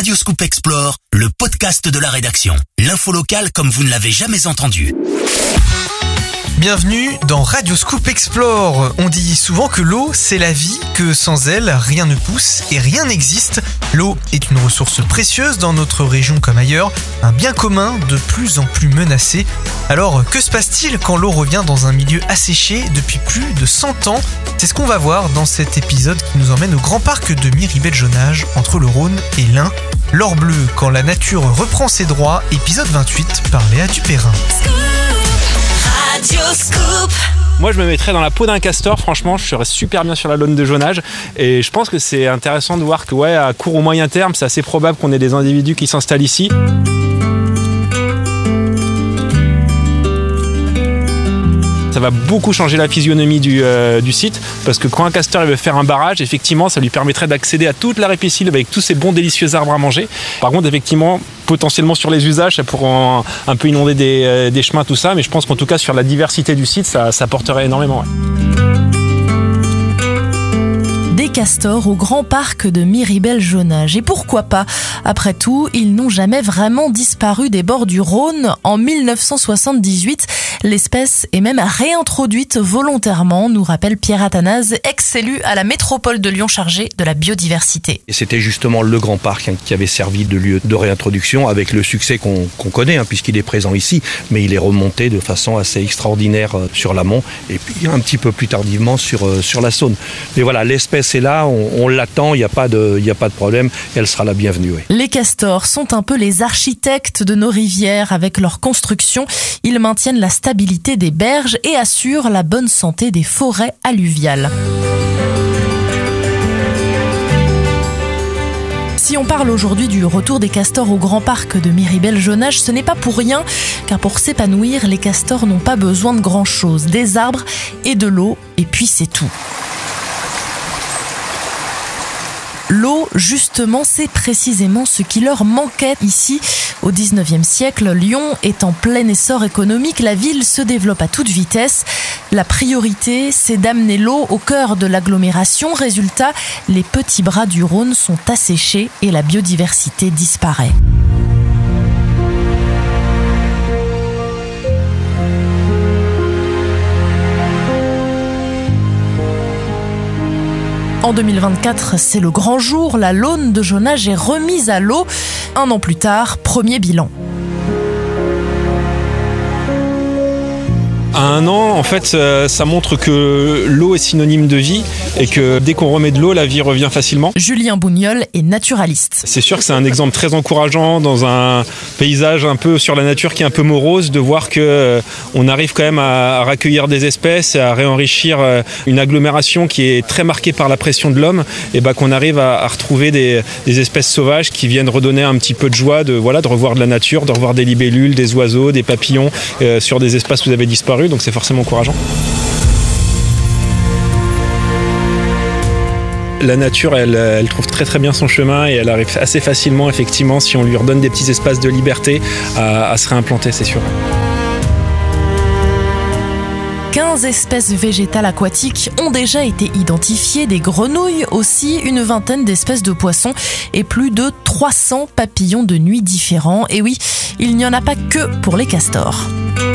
Radioscoop Explore, le podcast de la rédaction. L'info locale comme vous ne l'avez jamais entendu. Bienvenue dans Radioscoop Explore. On dit souvent que l'eau, c'est la vie, que sans elle, rien ne pousse et rien n'existe. L'eau est une ressource précieuse dans notre région comme ailleurs, un bien commun de plus en plus menacé. Alors, que se passe-t-il quand l'eau revient dans un milieu asséché depuis plus de 100 ans ? C'est ce qu'on va voir dans cet épisode qui nous emmène au grand parc de Miribel-Jonage, entre le Rhône et l'Ain. L'or bleu, quand la nature reprend ses droits, épisode 28 par Léa Dupérin. Moi je me mettrais dans la peau d'un castor, franchement je serais super bien sur la Laune de Jonage et je pense que c'est intéressant de voir que à court ou moyen terme c'est assez probable qu'on ait des individus qui s'installent ici. Ça va beaucoup changer la physionomie du site parce que quand un castor il veut faire un barrage, effectivement ça lui permettrait d'accéder à toute la Ripisylve avec tous ces bons délicieux arbres à manger. Par contre effectivement potentiellement sur les usages ça pourrait un peu inonder des chemins tout ça, mais je pense qu'en tout cas sur la diversité du site ça porterait énormément. Ouais. Des castors au grand parc de Miribel-Jonage. Et pourquoi pas ? Après tout, ils n'ont jamais vraiment disparu des bords du Rhône. En 1978, l'espèce est même réintroduite volontairement, nous rappelle Pierre Athanase, ex-élu à la métropole de Lyon chargé de la biodiversité. Et c'était justement le grand parc qui avait servi de lieu de réintroduction avec le succès qu'on connaît, puisqu'il est présent ici, mais il est remonté de façon assez extraordinaire sur l'amont et puis un petit peu plus tardivement sur la Saône. Mais voilà, l'espèce est là, on l'attend, il n'y a pas de problème, elle sera la bienvenue. Oui. Les castors sont un peu les architectes de nos rivières avec leur construction. Ils maintiennent la stabilité des berges et assurent la bonne santé des forêts alluviales. Si on parle aujourd'hui du retour des castors au grand parc de Miribel-Jonage, ce n'est pas pour rien, car pour s'épanouir, les castors n'ont pas besoin de grand-chose, des arbres et de l'eau, et puis c'est tout. L'eau, justement, c'est précisément ce qui leur manquait ici. Au 19e siècle, Lyon est en plein essor économique, la ville se développe à toute vitesse. La priorité, c'est d'amener l'eau au cœur de l'agglomération. Résultat, les petits bras du Rhône sont asséchés et la biodiversité disparaît. En 2024, c'est le grand jour, la Laune de Jonage est remise à l'eau. 1 an plus tard, premier bilan. À 1 an, en fait, ça montre que l'eau est synonyme de vie et que dès qu'on remet de l'eau, la vie revient facilement. Julien Bougnol est naturaliste. C'est sûr que c'est un exemple très encourageant dans un paysage un peu sur la nature qui est un peu morose, de voir que on arrive quand même à raccueillir des espèces et à réenrichir une agglomération qui est très marquée par la pression de l'homme, et qu'on arrive à retrouver des espèces sauvages qui viennent redonner un petit peu de joie de revoir de la nature, de revoir des libellules, des oiseaux, des papillons sur des espaces où vous avez disparu. Donc c'est forcément encourageant. La nature, elle trouve très très bien son chemin et elle arrive assez facilement, effectivement, si on lui redonne des petits espaces de liberté, à se réimplanter, c'est sûr. 15 espèces végétales aquatiques ont déjà été identifiées, des grenouilles aussi, une vingtaine d'espèces de poissons et plus de 300 papillons de nuit différents. Et oui, il n'y en a pas que pour les castors.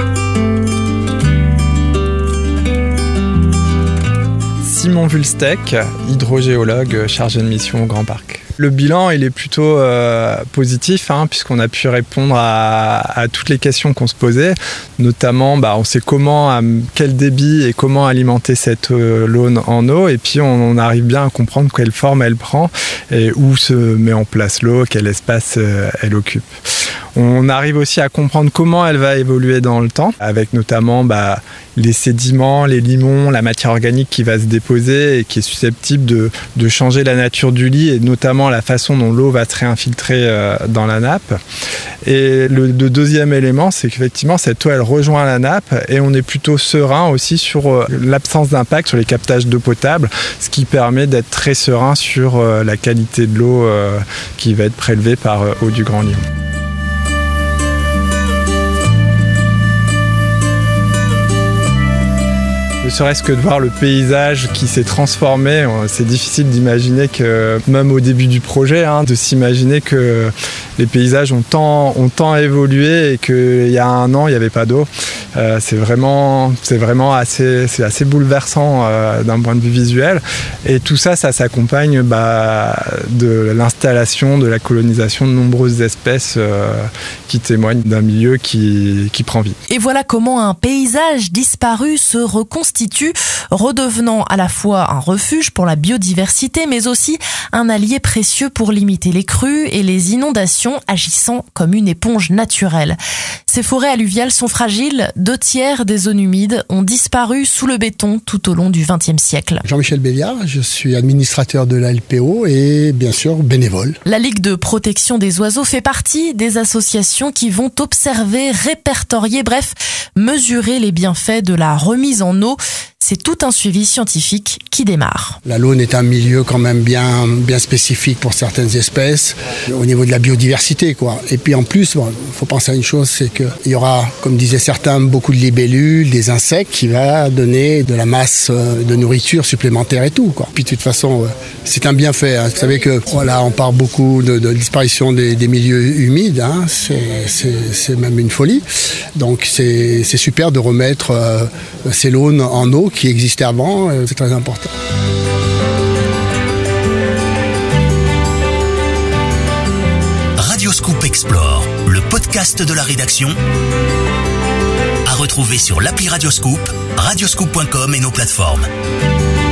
Simon Vulstec, hydrogéologue chargé de mission au Grand Parc. Le bilan, il est plutôt positif, puisqu'on a pu répondre à toutes les questions qu'on se posait. Notamment, on sait à quel débit et comment alimenter cette Laune en eau. Et puis, on arrive bien à comprendre quelle forme elle prend et où se met en place l'eau, quel espace elle occupe. On arrive aussi à comprendre comment elle va évoluer dans le temps, avec notamment les sédiments, les limons, la matière organique qui va se déposer et qui est susceptible de changer la nature du lit et notamment la façon dont l'eau va se réinfiltrer dans la nappe. Et le deuxième élément, c'est qu'effectivement cette eau elle rejoint la nappe et on est plutôt serein aussi sur l'absence d'impact sur les captages d'eau potable, ce qui permet d'être très serein sur la qualité de l'eau qui va être prélevée par Eau du Grand Lyon. Ne serait-ce que de voir le paysage qui s'est transformé, c'est difficile d'imaginer que, même au début du projet, de s'imaginer que les paysages ont tant évolué et qu'il y a un an, il n'y avait pas d'eau. C'est vraiment assez bouleversant d'un point de vue visuel. Et tout ça s'accompagne de l'installation, de la colonisation de nombreuses espèces qui témoignent d'un milieu qui prend vie. Et voilà comment un paysage disparu se reconstitue, redevenant à la fois un refuge pour la biodiversité, mais aussi un allié précieux pour limiter les crues et les inondations, agissant comme une éponge naturelle. Ces forêts alluviales sont fragiles, 2/3 des zones humides ont disparu sous le béton tout au long du XXe siècle. Jean-Michel Béliard, je suis administrateur de la LPO et bien sûr bénévole. La Ligue de protection des oiseaux fait partie des associations qui vont observer, répertorier, bref, mesurer les bienfaits de la remise en eau. C'est tout un suivi scientifique qui démarre. La Laune est un milieu quand même bien spécifique pour certaines espèces au niveau de la biodiversité, quoi. Et puis en plus, il faut penser à une chose, c'est qu'il y aura, comme disaient certains, beaucoup de libellules, des insectes qui va donner de la masse de nourriture supplémentaire et tout, quoi. Puis de toute façon, c'est un bienfait. Vous savez que on parle beaucoup de disparition des milieux humides. C'est même une folie. Donc c'est super de remettre ces launes en eau qui existaient avant, c'est très important. Radioscoop Explore, le podcast de la rédaction, à retrouver sur l'appli Radioscoop, radioscoop.com et nos plateformes.